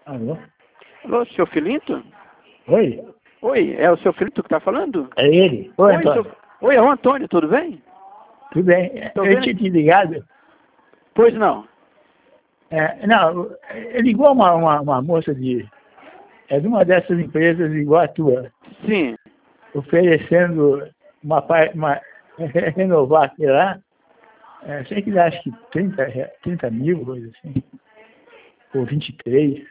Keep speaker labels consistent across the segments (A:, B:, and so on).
A: Alô?
B: Alô, seu Filinto?
A: Oi?
B: Oi, é o seu Filinto que está falando?
A: É ele? Oi, Antônio.
B: Oi, é o Antônio, tudo bem?
A: Tudo bem?
B: Tô
A: Eu
B: vendo-
A: tinha te ligado.
B: Pois não.
A: Não, ligou uma moça de uma dessas empresas igual a tua,
B: Sim.
A: oferecendo renovar, sei lá, sei que acho que 30 mil, coisa assim, ou 23.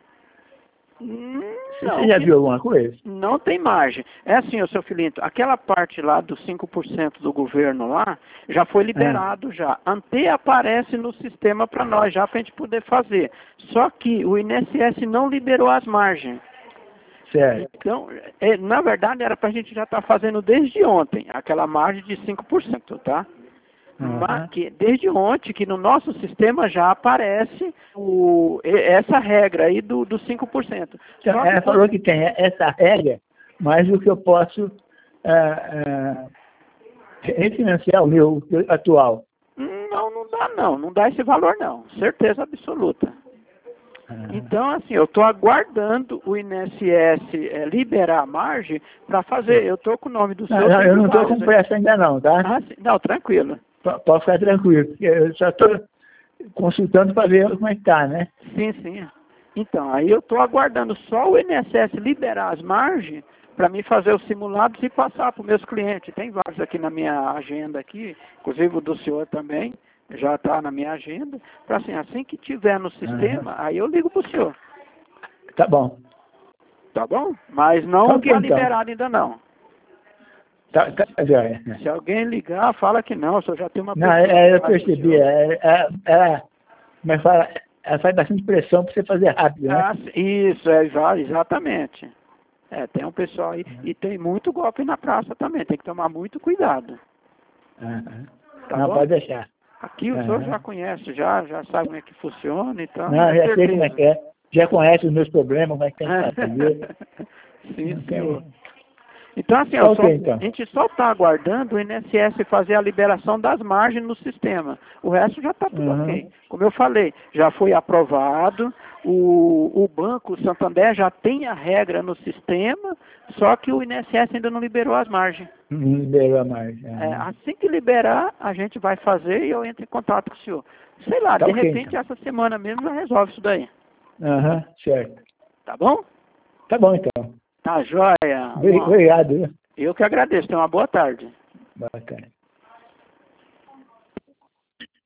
B: Não,
A: Você já viu alguma coisa?
B: não tem margem. É assim, o seu Filinto, aquela parte lá dos 5% do governo lá, já foi liberado já. Ante aparece no sistema para nós, já para a gente poder fazer. Só que o INSS não liberou as margens.
A: Certo.
B: Então, na verdade, era para a gente já estar fazendo desde ontem, aquela margem de 5%, tá? Mas que, desde ontem, que no nosso sistema já aparece essa regra aí dos 5%.
A: Então, ela falou que tem essa regra, mas o que eu posso refinanciar o meu atual.
B: Não dá não, não dá esse valor não, certeza absoluta. Então, assim, eu estou aguardando o INSS liberar a margem para fazer. Eu estou com o nome do seu.
A: Não, eu não estou com pressa ainda não, tá?
B: Não, tranquilo.
A: Pode ficar tranquilo, porque eu só estou consultando para ver como é que está, né?
B: Sim, sim. Então, aí eu estou aguardando só o INSS liberar as margens para mim fazer os simulados e passar para os meus clientes. Tem vários aqui na minha agenda aqui, inclusive o do senhor também, já está na minha agenda. Para assim que tiver no sistema, aí eu ligo para o senhor.
A: Tá bom.
B: Tá bom? Mas não
A: Ok,
B: está
A: então.
B: liberado ainda não.
A: Tá, joia.
B: Se alguém ligar, fala que não, o senhor já tem uma
A: Não,
B: pessoa
A: eu
B: que faz pro
A: percebi.
B: senhor.
A: Mas ela faz bastante pressão para você fazer rápido, né?
B: Isso, exatamente. Tem um pessoal aí, e tem muito golpe na praça também, tem que tomar muito cuidado. Tá
A: Não,
B: bom?
A: pode deixar.
B: Aqui o senhor já conhece, já sabe como é que funciona, então.
A: Não, já sei como é que é. Já conhece os meus problemas, como é que tem que fazer.
B: Sim, senhor. Então, assim, a gente só está aguardando o INSS fazer a liberação das margens no sistema. O resto já está tudo ok. Como eu falei, já foi aprovado, o Banco Santander já tem a regra no sistema, só que o INSS ainda não liberou as margens.
A: Não liberou a margem.
B: Assim que liberar, a gente vai fazer e eu entro em contato com o senhor. Sei lá, de repente, essa semana mesmo já resolve isso daí.
A: Certo.
B: Tá bom?
A: Tá bom, então.
B: Tá joia.
A: Obrigado.
B: Eu que agradeço. Tenha uma boa tarde.
A: Bacana.